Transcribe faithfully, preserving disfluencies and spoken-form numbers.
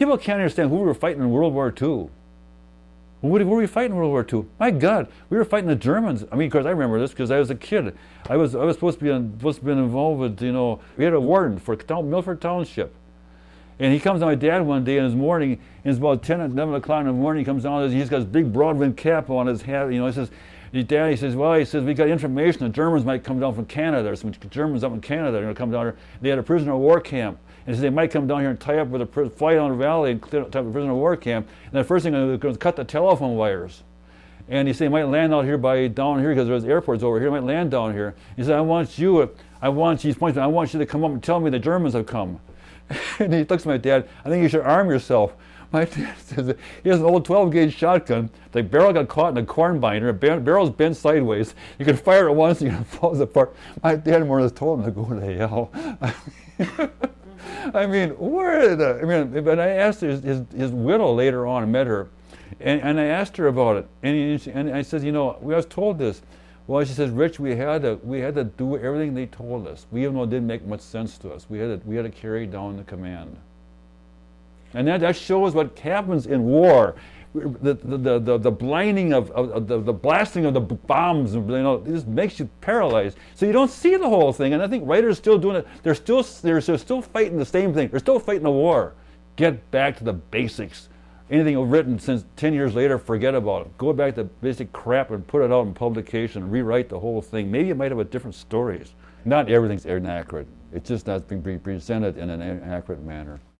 People can't understand who we were fighting in World War Two. What were we fighting in World War Two? My God, we were fighting the Germans. I mean, because I remember this because I was a kid. I was I was supposed to be in, supposed to be involved with, you know, we had a warden for town, Milford Township. And he comes to my dad one day in his morning, and it's about ten, eleven o'clock in the morning, he comes down, and he's got his big broad-brimmed cap on his hat, you know, he says, his dad, he says, well, he says, we got information the Germans might come down from Canada. There's some Germans up in Canada that are going to come down here. They had a prisoner of war camp. And he said they might come down here and tie up with a fly down the valley and tie up a prisoner of war camp. And the first thing they're going to cut the telephone wires. And he said he might land out here by down here because there's airports over here. He might land down here. He said, I want you, I want you, he's pointing, I want you to come up and tell me the Germans have come. And he looks at my dad, I think you should arm yourself. My dad says he has an old twelve gauge shotgun. The barrel got caught in a corn binder. The barrel's bent sideways. You can fire it once and it falls apart. My dad more or less told him to go to hell. I mean, where the, I mean, but I asked his, his, his widow later on, I met her, and, and I asked her about it. And, he, and I said, you know, we was told this. Well, she says, Rich, we had to we had to do everything they told us. We even though it didn't make much sense to us. We had to, we had to carry down the command. And that, that shows what happens in war. The the the, the blinding of, of, of the, the blasting of the bombs, you know, it just makes you paralyzed. So you don't see the whole thing. And I think writers are still doing it. They're still they're, they're still fighting the same thing. They're still fighting the war. Get back to the basics. Anything written since ten years later, forget about it. Go back to basic crap and put it out in publication. Rewrite the whole thing. Maybe it might have a different stories. Not everything's inaccurate. It's just not being presented in an accurate manner.